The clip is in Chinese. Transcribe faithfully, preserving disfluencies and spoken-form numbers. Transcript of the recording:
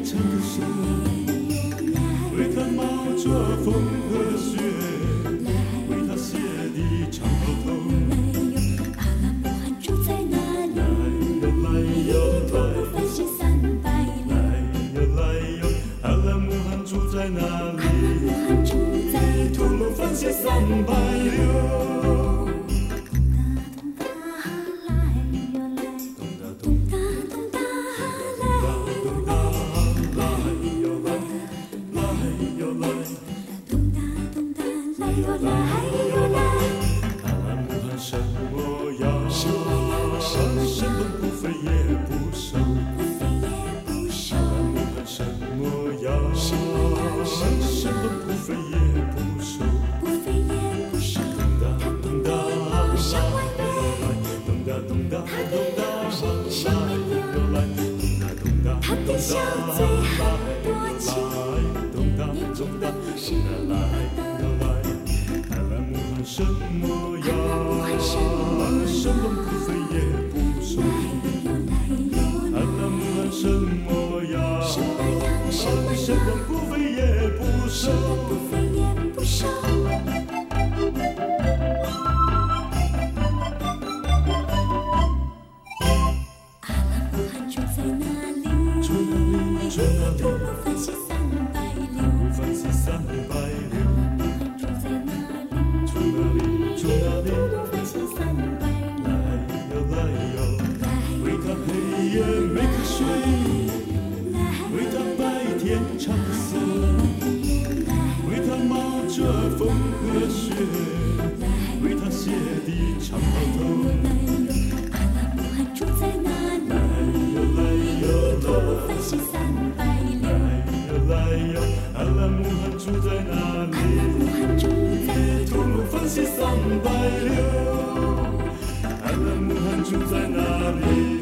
唱歌声，为他冒着风和雪，为他写的长头头。 阿拉木汗住在哪里？ 来哟来哟徒步翻行三百里。 来哟来哟，阿拉木汗住在哪里？ 木汗住在吐鲁番线三百六。 他的小嘴很多情，年轻的故事里的阿拉木汗什么呀？什么不飞也不收。阿拉木汗什么呀？ 什么样什么什样， 么不飞也不收。 不飞也不收。阿拉木汗住在哪里？ 住哪里？住哪里？ 吐鲁番行三百六。 翻西三百六。 住在哪里？ 住哪里？住哪里？ 吐鲁番行三百六。 来哟来哟，为他黑夜没瞌睡，为他白天唱歌，为他冒着风和雪，为他写的长袍头。 阿拉木汗住在哪里？ 来哟来哟吐鲁番行三百六。 来哟来哟，阿拉木汗住在哪里？ 木汗住在吐鲁番线三百六。阿拉木汗住在哪里？